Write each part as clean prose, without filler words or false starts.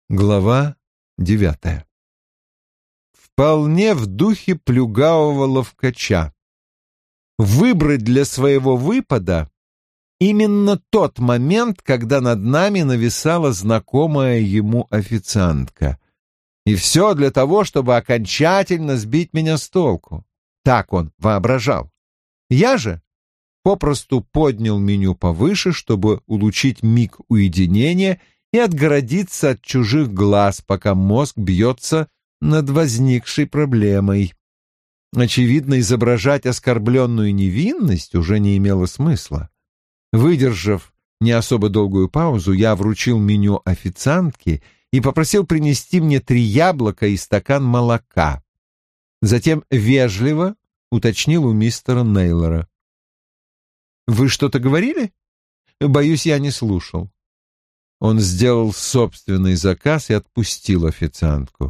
Глава 9. Вполне в духе плюгавого ловкача. Выбрать для своего выпада именно тот момент, когда над нами нависала знакомая ему официантка. И все для того, чтобы окончательно сбить меня с толку. Так он воображал. Я же попросту поднял меню повыше, чтобы улучшить миг уединения и отгородиться от чужих глаз, пока мозг бьется над возникшей проблемой. Очевидно, изображать оскорбленную невинность уже не имело смысла. Выдержав не особо долгую паузу, я вручил меню официантке и попросил принести мне 3 яблока и стакан молока. Затем вежливо уточнил у мистера Нейлора: «Вы что-то говорили? Боюсь, я не слушал». Он сделал собственный заказ и отпустил официантку.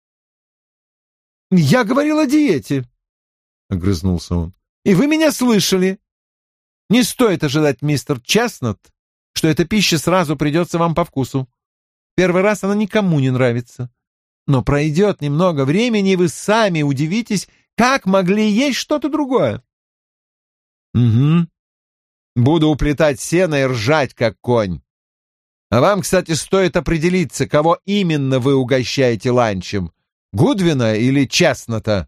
«Я говорил о диете», — огрызнулся он, — «и вы меня слышали. Не стоит ожидать, мистер Честнот, что эта пища сразу придется вам по вкусу. Первый раз она никому не нравится. Но пройдет немного времени, и вы сами удивитесь, как могли есть что-то другое». «Угу. Буду уплетать сено и ржать, как конь. А вам, кстати, стоит определиться, кого именно вы угощаете ланчем, Гудвина или Честнота?»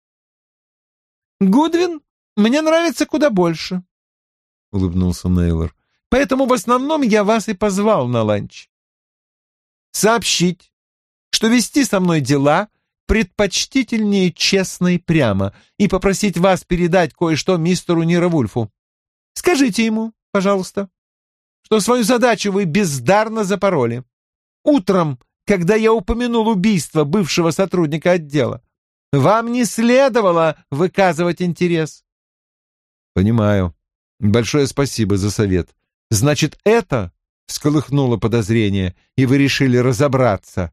«Гудвин мне нравится куда больше», — улыбнулся Нейлор. «Поэтому в основном я вас и позвал на ланч. Сообщить, что вести со мной дела предпочтительнее честно и прямо, и попросить вас передать кое-что мистеру Ниро-Вульфу. Скажите ему, пожалуйста, что свою задачу вы бездарно запороли. Утром, когда я упомянул убийство бывшего сотрудника отдела, вам не следовало выказывать интерес». «Понимаю. Большое спасибо за совет. Значит, это всколыхнуло подозрение, и вы решили разобраться».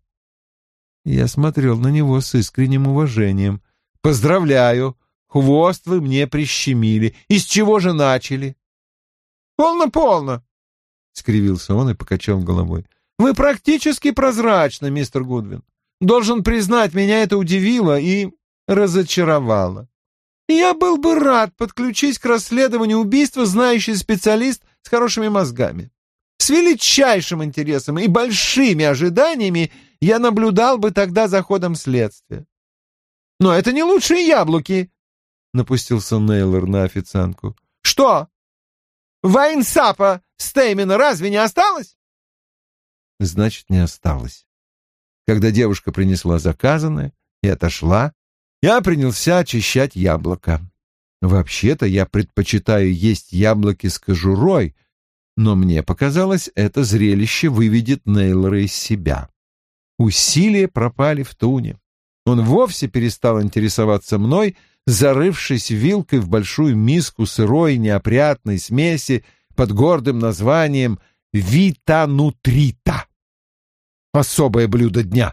Я смотрел на него с искренним уважением. «Поздравляю. Хвост вы мне прищемили. Из чего же начали?» «Полно-полно», — скривился он и покачал головой. «Вы практически прозрачны, мистер Гудвин. Должен признать, меня это удивило и разочаровало. Я был бы рад подключить к расследованию убийства знающий специалист с хорошими мозгами. С величайшим интересом и большими ожиданиями я наблюдал бы тогда за ходом следствия. Но это не лучшие яблоки», — напустился Нейлор на официантку. «Что? Вайнсапа Стеймена разве не осталось?» Значит, не осталось. Когда девушка принесла заказанное и отошла, я принялся очищать яблоко. Вообще-то я предпочитаю есть яблоки с кожурой, но мне показалось, это зрелище выведет Нейлора из себя. Усилия пропали в туне. Он вовсе перестал интересоваться мной, зарывшись вилкой в большую миску сырой неопрятной смеси под гордым названием «Витанутрита». Особое блюдо дня.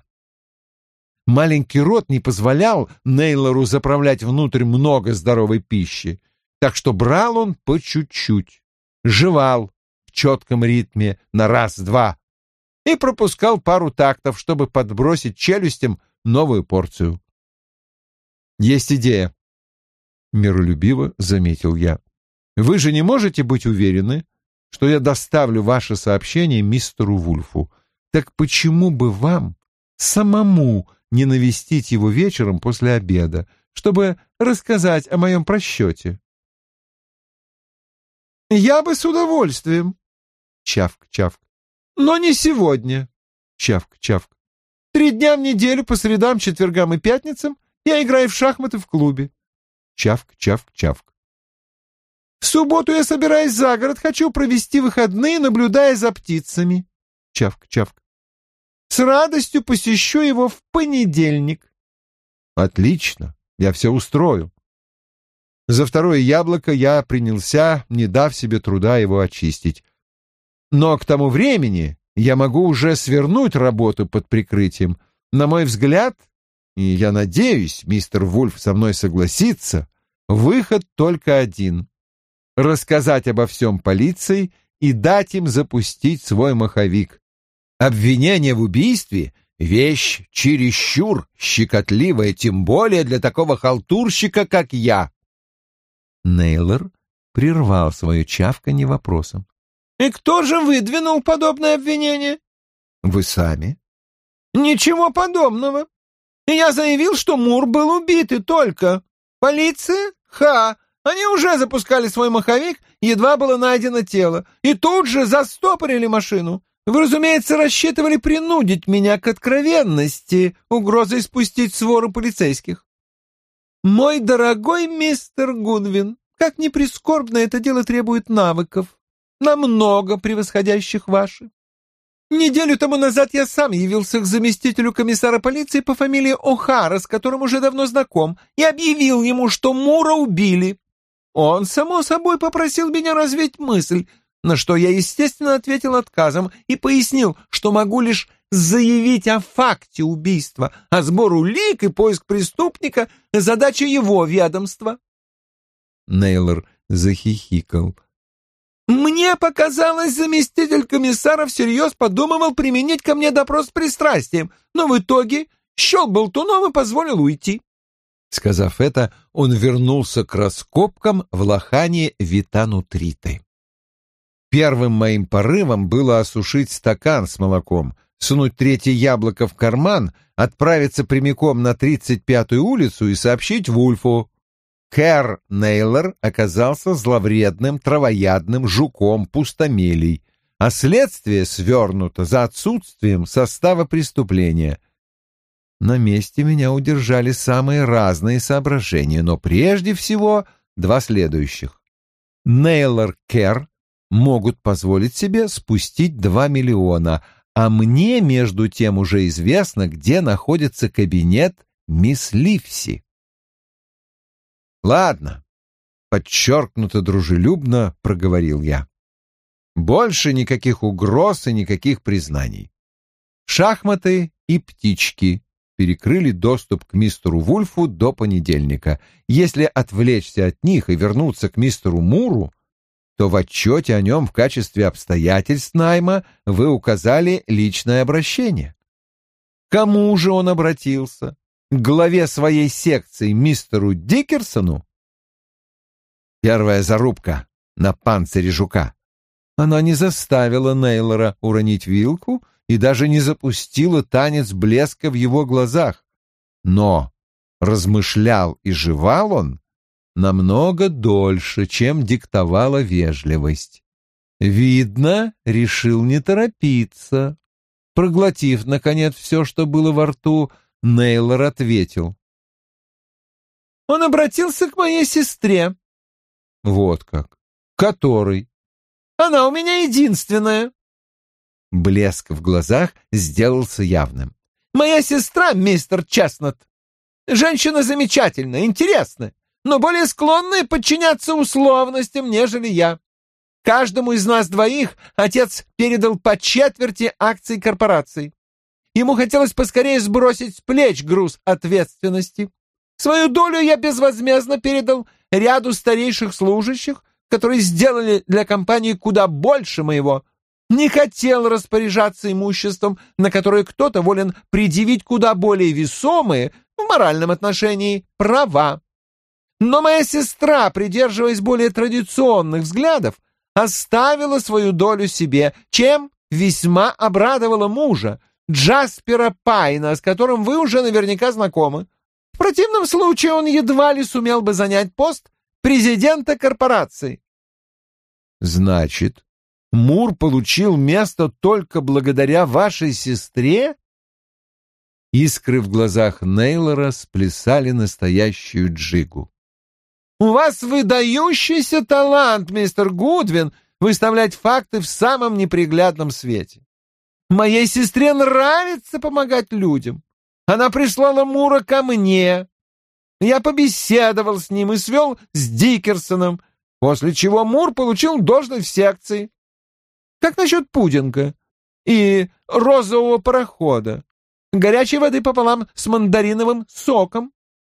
Маленький рот не позволял Нейлору заправлять внутрь много здоровой пищи, так что брал он по чуть-чуть, жевал в четком ритме на раз-два и пропускал пару тактов, чтобы подбросить челюстям новую порцию. «Есть идея», — миролюбиво заметил я. «Вы же не можете быть уверены, что я доставлю ваше сообщение мистеру Вульфу. Так почему бы вам самому не навестить его вечером после обеда, чтобы рассказать о моем просчете?» «Я бы с удовольствием», — чавк-чавк. «Но не сегодня», — чавк-чавк. 3 дня в неделю по средам, четвергам и пятницам я играю в шахматы в клубе. Чавк-чавк-чавк. В субботу я собираюсь за город, хочу провести выходные, наблюдая за птицами. Чавк-чавк. С радостью посещу его в понедельник. Отлично, я все устрою. За второе яблоко я принялся, не дав себе труда его очистить. Но к тому времени я могу уже свернуть работу под прикрытием. На мой взгляд, и я надеюсь, мистер Вульф со мной согласится, выход только один — рассказать обо всем полиции и дать им запустить свой маховик. Обвинение в убийстве — вещь чересчур щекотливая, тем более для такого халтурщика, как я». Нейлор прервал свое чавканье вопросом. «И кто же выдвинул подобное обвинение?» «Вы сами». «Ничего подобного. Я заявил, что Мур был убит, и только. Полиция? Они уже запускали свой маховик, едва было найдено тело, и тут же застопорили машину. Вы, разумеется, рассчитывали принудить меня к откровенности, угрозой спустить свору полицейских. Мой дорогой мистер Гудвин, как ни прискорбно, это дело требует навыков, намного превосходящих ваши. Неделю тому назад я сам явился к заместителю комиссара полиции по фамилии О'Хара, с которым уже давно знаком, и объявил ему, что Мура убили. Он, само собой, попросил меня развеять мысль, на что я, естественно, ответил отказом и пояснил, что могу лишь заявить о факте убийства, а сбор улик и поиск преступника — задача его ведомства. Нейлор захихикал. Мне показалось, заместитель комиссара всерьез подумывал применить ко мне допрос с пристрастием, но в итоге счел болтуном и позволил уйти. Сказав это, он вернулся к раскопкам в лохане Витанутриты. Первым моим порывом было осушить стакан с молоком, сунуть третье яблоко в карман, отправиться прямиком на 35-ю улицу и сообщить Вульфу. Кэр Нейлор оказался зловредным, травоядным жуком-пустомелей, а следствие свернуто за отсутствием состава преступления. На месте меня удержали самые разные соображения, но прежде всего два следующих. Нейлор, Кэр могут позволить себе спустить 2 миллиона, а мне, между тем, уже известно, где находится кабинет мисс Ливси. «Ладно», — подчеркнуто дружелюбно проговорил я. «Больше никаких угроз и никаких признаний. Шахматы и птички перекрыли доступ к мистеру Вульфу до понедельника. Если отвлечься от них и вернуться к мистеру Муру, то в отчете о нем в качестве обстоятельств найма вы указали личное обращение. Кому же он обратился? К главе своей секции мистеру Диккерсону? Первая зарубка на панцире жука. Она не заставила Нейлора уронить вилку и даже не запустила танец блеска в его глазах. Но размышлял и жевал он намного дольше, чем диктовала вежливость. Видно, решил не торопиться. Проглотив, наконец, все, что было во рту, Нейлор ответил. «Он обратился к моей сестре». «Вот как? Которой?» «Она у меня единственная». Блеск в глазах сделался явным. «Моя сестра, мистер Честнат, женщина замечательная, интересная, но более склонная подчиняться условностям, нежели я. Каждому из нас двоих отец передал по четверти акций корпорации. Ему хотелось поскорее сбросить с плеч груз ответственности. Свою долю я безвозмездно передал ряду старейших служащих, которые сделали для компании куда больше моего. Не хотел распоряжаться имуществом, на которое кто-то волен предъявить куда более весомые в моральном отношении права. Но моя сестра, придерживаясь более традиционных взглядов, оставила свою долю себе, чем весьма обрадовала мужа, Джаспера Пайна, с которым вы уже наверняка знакомы. В противном случае он едва ли сумел бы занять пост президента корпорации. Значит, Мур получил место только благодаря вашей сестре? Искры в глазах Нейлора сплясали настоящую джигу. У вас выдающийся талант, мистер Гудвин, выставлять факты в самом неприглядном свете. Моей сестре нравится помогать людям. Она прислала Мура ко мне. Я побеседовал с ним и свел с Диккерсоном, после чего Мур получил должность в секции. Как насчет пудинга и розового парохода? Горячей воды пополам с мандариновым соком.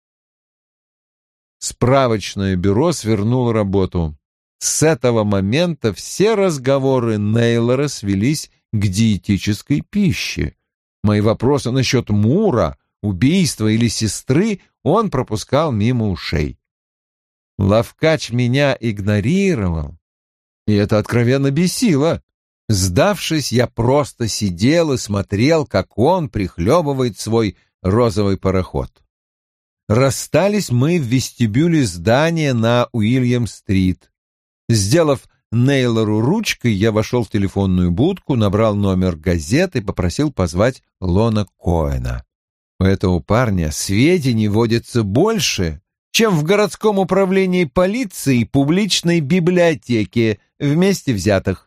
Справочное бюро свернуло работу. С этого момента все разговоры Нейлора свелись к диетической пище. Мои вопросы насчет Мура, убийства или сестры он пропускал мимо ушей. Лавкач меня игнорировал, и это откровенно бесило. Сдавшись, я просто сидел и смотрел, как он прихлебывает свой розовый пароход. Расстались мы в вестибюле здания на Уильям-стрит. Сделав Нейлору ручкой, я вошел в телефонную будку, набрал номер газеты и попросил позвать Лона Коэна. У этого парня сведений водится больше, чем в городском управлении полиции и публичной библиотеке вместе взятых.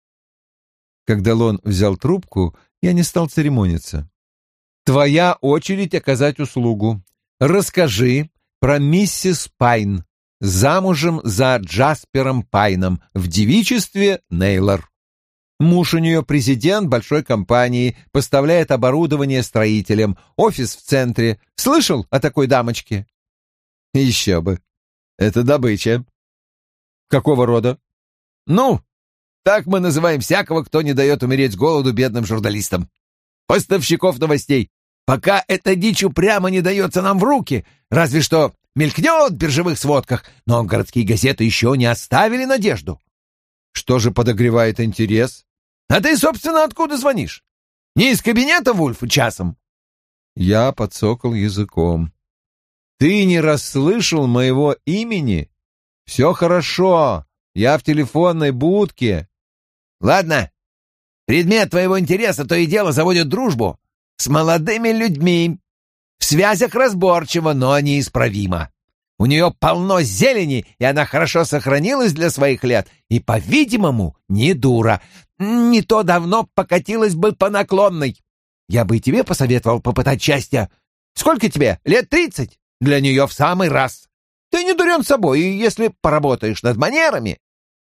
Когда Лон взял трубку, я не стал церемониться. «Твоя очередь оказать услугу. Расскажи про миссис Пайн, замужем за Джаспером Пайном, в девичестве Нейлор. Муж у нее президент большой компании, поставляет оборудование строителям, офис в центре. Слышал о такой дамочке?» «Еще бы. Это добыча». «Какого рода?» «Ну, так мы называем всякого, кто не дает умереть с голоду бедным журналистам. Поставщиков новостей. Пока эта дичь упрямо не дается нам в руки, разве что мелькнет в биржевых сводках, но городские газеты еще не оставили надежду». «Что же подогревает интерес?» «А ты, собственно, откуда звонишь? Не из кабинета Вульфа часом?» Я подсокал языком. «Ты не расслышал моего имени? Все хорошо, я в телефонной будке». «Ладно, предмет твоего интереса то и дело заводит дружбу с молодыми людьми. В связях разборчиво, но неисправимо. У нее полно зелени, и она хорошо сохранилась для своих лет, и, по-видимому, не дура. Не то давно покатилась бы по наклонной. Я бы и тебе посоветовал попытать счастья. Сколько тебе? Лет 30? Для нее в самый раз. Ты не дурен собой, и если поработаешь над манерами...»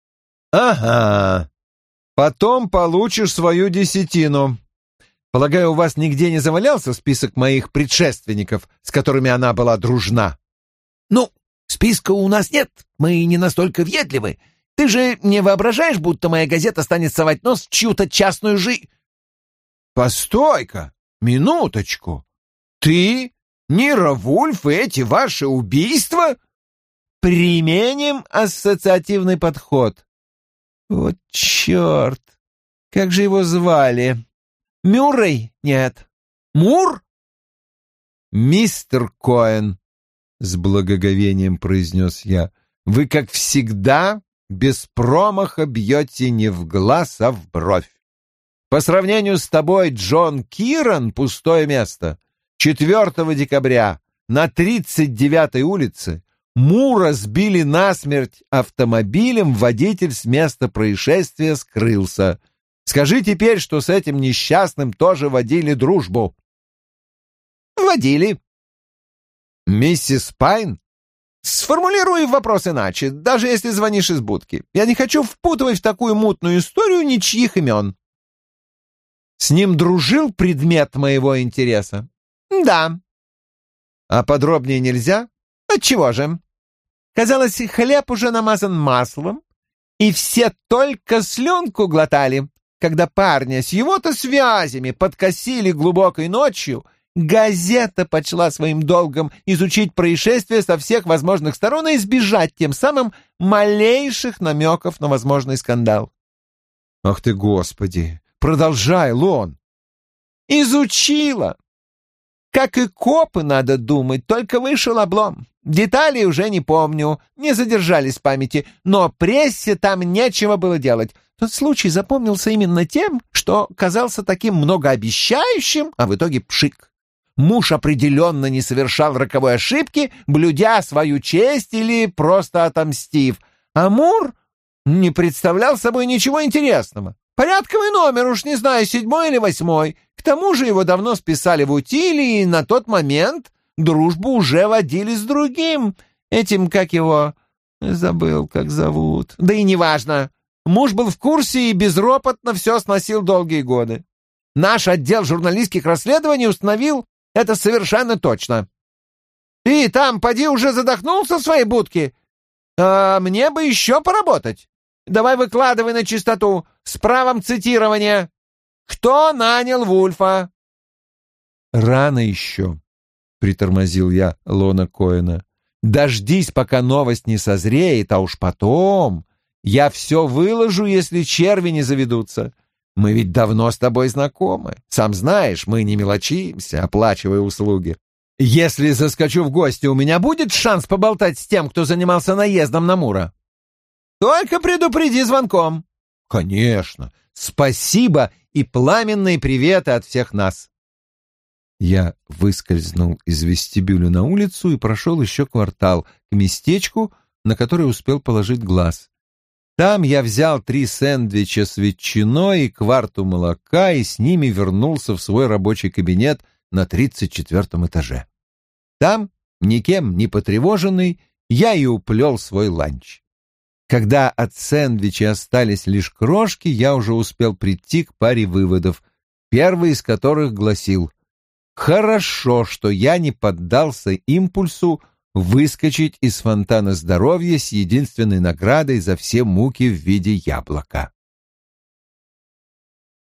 «Ага. Потом получишь свою десятину. Полагаю, у вас нигде не завалялся список моих предшественников, с которыми она была дружна?» «Ну, списка у нас нет, мы не настолько въедливы. Ты же не воображаешь, будто моя газета станет совать нос в чью-то частную жизнь?» «Постой-ка, минуточку. Ты, Нира Вульф и эти ваши убийства?» «Применим ассоциативный подход». «Вот черт! Как же его звали? Мюррей? Нет. Мур?» «Мистер Коэн», — с благоговением произнес я, — «вы, как всегда, без промаха бьете не в глаз, а в бровь. По сравнению с тобой, Джон Киран — пустое место. 4 декабря на 39-й улице Мура сбили насмерть автомобилем, водитель с места происшествия скрылся. Скажи теперь, что с этим несчастным тоже водили дружбу». «Водили». «Миссис Пайн?» «Сформулируй вопрос иначе, даже если звонишь из будки. Я не хочу впутывать в такую мутную историю ничьих имен». «С ним дружил предмет моего интереса?» «Да». «А подробнее нельзя?» «Отчего же? Казалось, хлеб уже намазан маслом, и все только слюнку глотали, когда парня с его-то связями подкосили глубокой ночью. Газета почла своим долгом изучить происшествие со всех возможных сторон и избежать тем самым малейших намеков на возможный скандал». «Ах ты, Господи! Продолжай, Лон!» «Изучила. Как и копы, надо думать, только вышел облом. Деталей уже не помню, не задержались в памяти, но прессе там нечего было делать. Тот случай запомнился именно тем, что казался таким многообещающим, а в итоге пшик. Муж определенно не совершал роковой ошибки, блюдя свою честь или просто отомстив. А Мур не представлял собой ничего интересного. Порядковый номер, уж не знаю, 7-й или 8-й. К тому же его давно списали в утиль, и на тот момент дружбу уже водили с другим. Этим, как его... Забыл, как зовут. Да и неважно. Муж был в курсе и безропотно все сносил долгие годы. Наш отдел журналистских расследований установил это совершенно точно. Ты там, поди, уже задохнулся в своей будке? А мне бы еще поработать. Давай выкладывай на чистоту, с правом цитирования». Кто нанял Вульфа?» «Рано еще», — притормозил я Лона Коэна. «Дождись, пока новость не созреет, а уж потом я все выложу, если черви не заведутся. Мы ведь давно с тобой знакомы. Сам знаешь, мы не мелочимся, оплачивая услуги. Если заскочу в гости, у меня будет шанс поболтать с тем, кто занимался наездом на Мура? Только предупреди звонком». «Конечно. Спасибо и пламенные приветы от всех нас». Я выскользнул из вестибюля на улицу и прошел еще квартал к местечку, на которое успел положить глаз. Там я взял 3 сэндвича с ветчиной и кварту молока и с ними вернулся в свой рабочий кабинет на 34-м этаже. Там, никем не потревоженный, я и уплел свой ланч. Когда от сэндвича остались лишь крошки, я уже успел прийти к паре выводов, первый из которых гласил: «Хорошо, что я не поддался импульсу выскочить из фонтана здоровья с единственной наградой за все муки в виде яблока».